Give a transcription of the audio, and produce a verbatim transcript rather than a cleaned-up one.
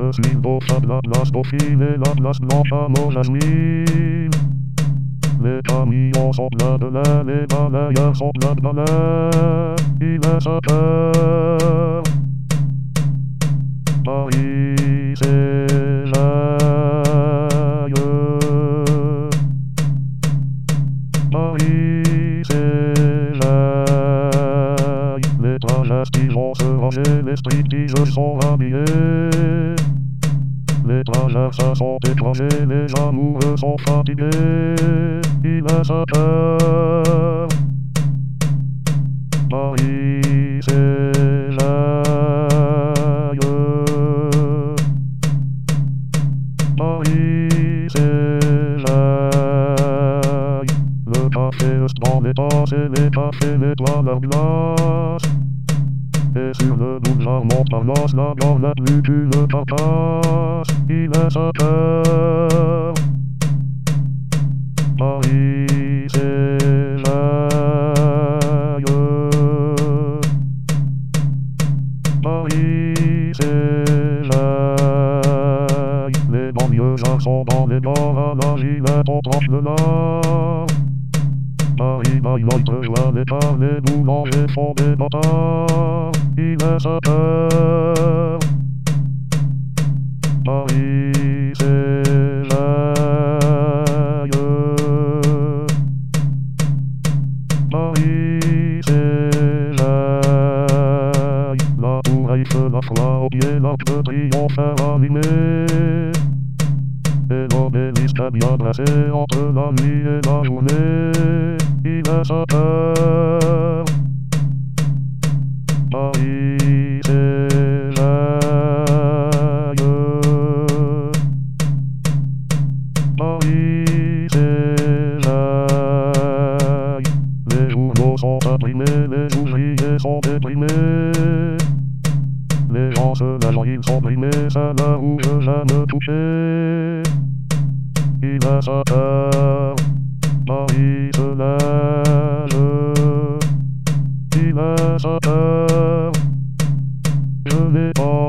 place Lindosat, la place Dauphine, la place Blanche à Montjazmine. Les camions sont pleins de lait, les balayeurs sont pleins de balais. Il est sept heures. Paris s'éveille. Paris s'éveille. Les travestis vont se ranger, les stripteaseuses sont habillées. Les traverseurs sont écrasés, les amoureux sont fatigués. Il est sept heures. Paris s'éveille. Paris s'éveille. Le café reste dans les tasses et les cafés nettoient leur glace. Et sur le boulevard Montparnasse, la galette plus qu'une carcasse. Il est sept heures. Paris s'éveille. Paris s'éveille. Les banlieusards sont dans les gares, à la Gillette on tranche le lard. Paris by night rejoint l'écart, les boulangers font des bâtards. Il est sept heures. Paris s'éveille. Paris s'éveille. La tour Eiffel, la croix au pied, l'arc de triomphe est allumé. Et l'obélisque est bien dressé entre la nuit et la journée. Il est sept heures. Paris s'éveille. Paris s'éveille. Les journaux sont imprimés, les ouvriers sont déprimés. Les gens se lèvent, ils sont brimés, c'est l'heure où je j'aime toucher. Il est sept heures. Paris se lève. Il est sept heures. Je n'ai pas